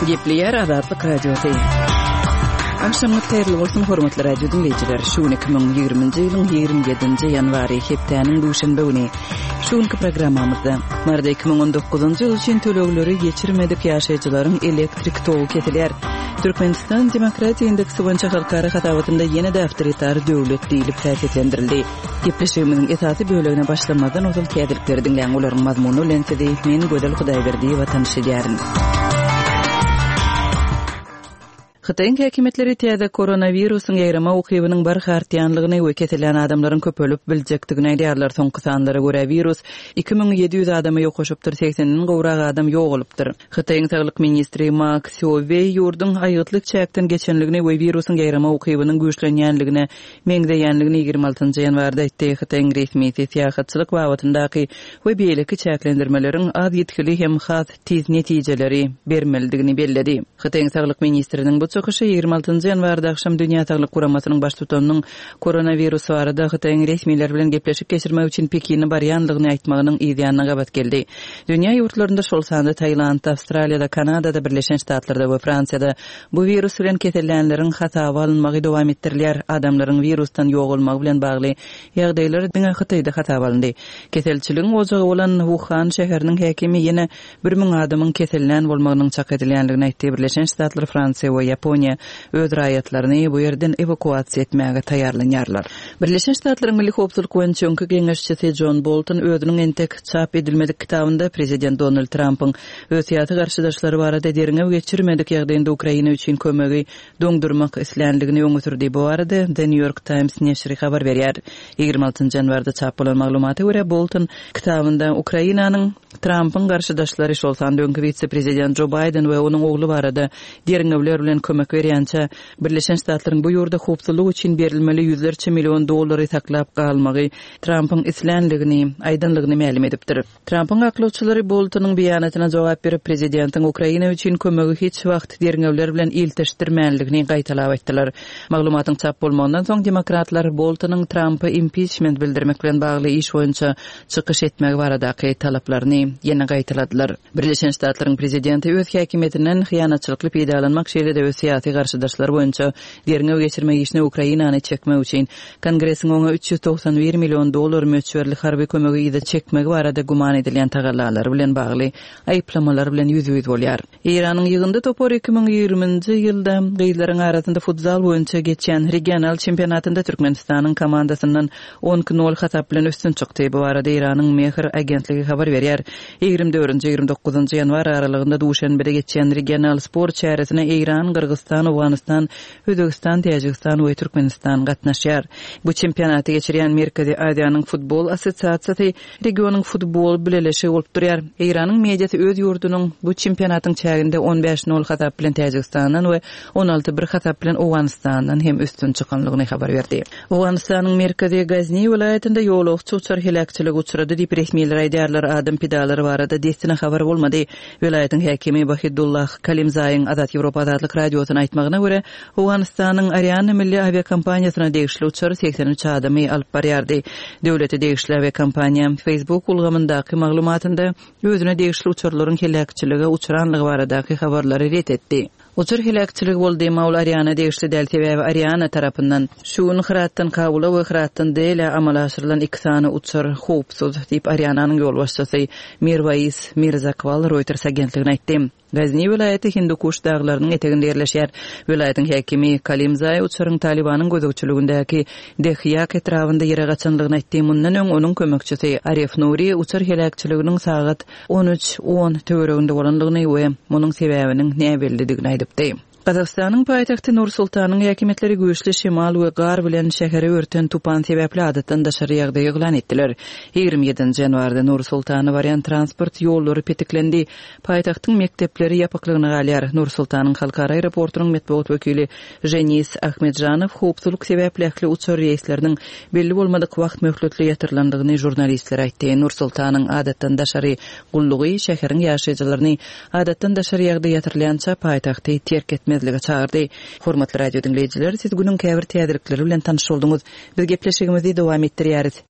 Gepleyer Azatlyk Radiosu. Akşamı hayırlı olsun hormatly radio dinleyijiler. Şu 2020-nji ýylyň 27-nji ýanwary hepdeniň duşanba güni. Şuňky programmamyzda marda 2019-njy ýyl üçin tölegleri geçirmedik ýaşaýjylaryň elektrik togy ketilýär. Türkmenistan Demokratiýa Indeksi boýunça halkara hatabatynda ýene de awtoritar döwlet diýilip täsirlendirildi. Gepleşigimiň esasy bölegine başlamadan ozal kädirlikleri dinleýän olaryň mazmuny bilen sedi men Gödel Hudaýberdi we tanışýaryn. Xitayň häkimetleri täze koronawirusyň ýaýrama ukybynyň barhartýanlygyny we ketilen adamlaryň köpölüp biljekdigini aýdýarlar. Soňky sanlara görä virus 2700 adamy ýokuşypdyr, 80-den gowrak adam ýogalypdyr. Xitayň Saglyk ministri Ma Xiaowei ýurdun aýytlyk çäkden geçenligini we virusyň ýaýrama ukybynyň güýçlenýänligine meňdeýänligini 26-njy ýanwarda aýtdy. Xitayň resmi siýasatçylyk wagtyndaky we beýleki çäklendirmeleriň az ýetkili hem has tez netijeleri bermelidigini belledi. Xitayň Saglyk ministriniň bu çöküşi 26-njy ýanwarda akşam Dünýä Saglyk Kuramasynyň baş tutanynyň koronavirus barada Xitayň resmiler bilen gepleşip geçirmek üçin Pekinni barýanlygyny aýtmagynyň ýa-da gabat geldi. Dünýä ýurtlarynda şol sanda Taýland, Awstraliýada, Kanadada, Birleşen Ştatlarda we Fransiýada bu virus bilen ketelenleriň hatawa alınmagy dowam etdirilýär. Adamlaryň virusdan ýogalmagy bilen bagly ýagdaýlar diňe Xitayda hatawa alındy. Keselçiligiň ojagy bolan Wuhan şäheriniň häkimi ýene 1000 adamyň keselen bolmagynyň çak edilýänligini aýtdy. Birleşen Ştatlar, Fransiýa we Yaponiya öz raýatlaryny bu ýerden evakuasiýa etmäge taýýarlanýarlar. Birleşen Ştatlaryň Milli Howpsuzlyk Öňçüňki geňeşçisi John Bolton özüniň entek çap edilmedik kitabynda prezident Donald Trump'yň öz ýaty garşydaşlary barada deriňe geçirmedik ýagdaýynda Ukraina üçin kömegi doňdurmak islenligini öňütürdi. Bu arada The New York Times neşri habar berýär. 26-njy ýanwarda çap bolan maglumata görä Bolton kitabynda Ukrainanyň Trump'yň garşydaşlary şolsan döňki vice-prezident Joe Biden we onuň ogly barada deriňe bilen kömek berýänçä Birleşen Ştatlaryň bu ýurda howpsuzlyk üçin berilmeli $100 milyon dollary saklap galmagy Trump'yň islenligini, aýdynlygyny ma'lum edipdir. Trump'yň aklawçylary Boltonyň beýanatyna jogap berip prezidentiň Ukraina üçin kömegi hiç wagt deriňewler bilen ilteşdirmänligini gaýtalap aýtdylar. Maglumatyň çap bolmagandan soň demokratlar Boltonyň Trump'y impeachment bildirmek bilen bagly iş boýunça çykyş etmek baradaky talaplaryny ýene gaýtaladylar. Birleşen Ştatlaryň prezidenti öz häkimetinden hyýanatçylykly peýdalanmak şeýle de siyasi garşydaşlar boýunça deriňe geçirmek işine Ukrainany çekmek üçin Kongresiň oňa $391 milyon möçberlik harby kömegi ýa-da çekmegi barada guman edilen tagallalar bilen bagly aýplamalar bilen ýüz-ýüz bolýar. Iranyň ýygynda topor 2020-nji ýylda gyýlaryň arasynda futsal boýunça geçen regional çempionatynda Türkmenistanyň komandasyndan 10-0 hatap bilen üstün çykdy. Bu arada Iranyň Mehr agentligi habar berýär. 24-29-njy ýanwar aralygynda Duşanbede geçen regional sport çäresine İran, Kırgızstan, Awganistan, Özbekistan, Tajikistan we Türkmenistan gatnaşýar. Bu çempionaty geçirýän Merkezi Aziýanyň futbol assosiasiýasy regionyň futbol bileleşi bolup durýar. Iranyň mediýasy öz ýurdunyň bu çempionatyň çäginde 15-0 hatap bilen Tajikistandan we 16-1 hatap bilen Awganistandan hem üstün çykanlygyny habar berdi. Awganistanyň Merkezi Gazni welaýatynda ýolagçy uçar helakçylygy uçrady diýip resmiler aýdýarlar. Adam pidalary barada destina habar bolmady. Welaýatyň häkimi Bahidullah Kalimzaýyň Azat Ýewropa Azatlyk radiosyna aýtmagyna görä, Awganistanyň Ariane milli aviakompaniýasyna degişli uçar 83 adamy alyp barýardy. Döwleti degişli aviakompaniýa Facebook ulgamyndaky maglumatynda özüne degişli uçarlaryň helakçylyga uçranlygy baradaky habarlary ret etdi. Uçur helakçylygy boldy maul Ariane degişli delti we Ariane tarapyndan şuň hyratdan kabula we hyratdan dele amal aşyrylan 2 sany uçur howpsuz diýip Ariananyň ýol başçysy Mirwais Mirzakval Reuters agentligine aýtdy. Gazni welaýaty Hindukuş daglarynyň eteginde ýerleşýär. Welaýatyň häkimi Kalimzay uçuryň Talibanyň gözegçiligindäki Dehyak etrafynda ýere gaçanlygyny aýtdy. Mundan öň onuň kömekçisi Arif Nuri uçur helakçylygynyň sagat 13:10 töwereginde bolanlygyny we munyň sebäbiniň näme bellidigini aýdypdy. Kazakstanyň paýtagty Nur-Sultanyň häkimetleri güýçli şemal we gar bilen şäheri örten tupan sebäpli adatdan daşary ýagdaý eglan etdiler. 27-nji ýanwarda Nur-Sultany barýan transport ýollary petiklendi. Paýtagtyň mekdepleri ýapyklygyny galýar. Nur-Sultanyň halkara aeroportunyň metbuat wekili Jenis Ahmedjanow howpsuzlyk sebäpli ähli uçar reýsleriniň belli bolmadyk wagt möhletli ýatyrlandygyny jurnalistlere aýtdy. Nur-Sultanyň adatdan daşary gullugy şäheriň ýaşaýjylaryny adatdan daşary ýagdaý ýatyrlanýança paýtagty terk etmezlige çağırdy. Hormatly radio dinleyijiler, siz günüň käbir täzelikleri bilen tanyş bolduňyz. Biz gepleşigimizi dowam etdirýäris.